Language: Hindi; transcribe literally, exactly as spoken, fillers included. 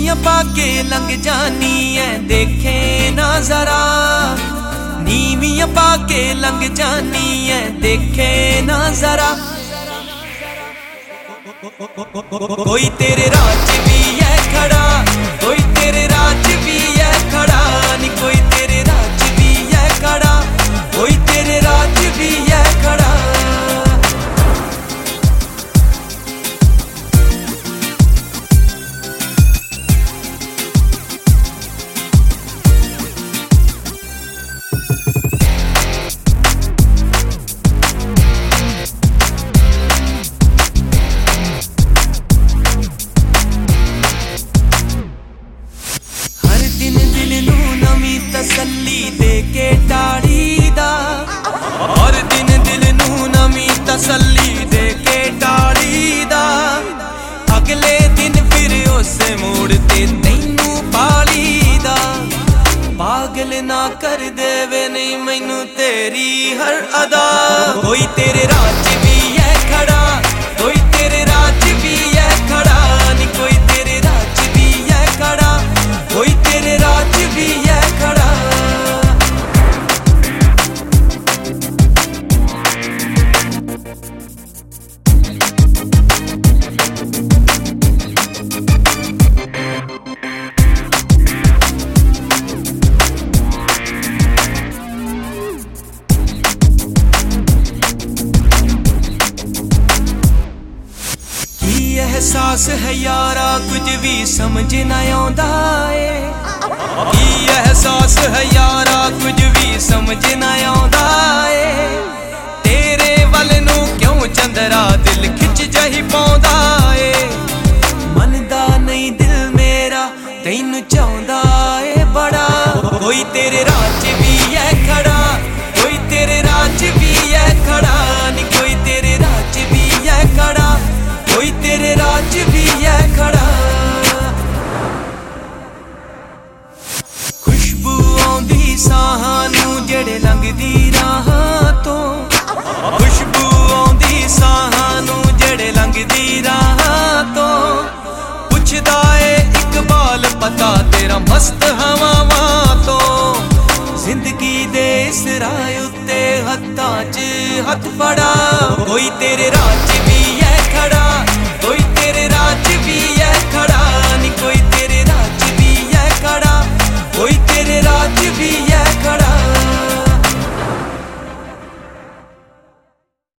नीवियां पाके लंघ जानी है देखे ना जरा, नीवियां पाके लंघ जानी है देखे ना जरा। कोई तेरे राज भी है खड़ा, कोई तेरे राज भी है खड़ा, नी कोई तेरे राज भी है खड़ा, कोई तेरे राज भी है खड़ा। तसल्ली दे के टाड़ी दा, हर दिन दिल नू नवी तसल्ली दे के टाड़ी दा। अगले दिन फिर उसे मोड़ ते तैनू पाली दा। पागल ना कर देवे नहीं मैनू तेरी हर अदा। कोई तेरे राज भी है खड़ा, कोई तेरे राज भी है खड़ा, नी कोई तेरे राज भी है खड़ा, कोई तेरे राज भी है खड़ा। एहसास है यारा कुछ भी समझ ना आंदा है, की एहसास है यारा कुछ भी समझ ना आंदा है। तेरे वल नू क्यों चंदरा दिल खिच जही पाउंदा है। मनदा नहीं दिल मेरा तैनू चाहुंदा है बड़ा। कोई तेरे राज भी है खड़ा, कोई तेरे राज भी है खड़ा, नी कोई तेरे राज भी है खड़ा, कोई तेरे राज भी है खड़ा। खुशबू आउंदी साहां नू जेड़े लंघदी राहां तो, खुशबू आउंदी साहां नू जेड़े लंघदी राहां तो। पुछदा ए इकबाल पता तेरा मस्त हवावां तो। जिंदगी दे इस राह उत्ते हत्थां च हथ फड़ा। कोई तेरे राज भी है खड़ा, कोई तेरे राज भी है खड़ा, नी कोई तेरे राज भी है खड़ा, कोई तेरे राज भी है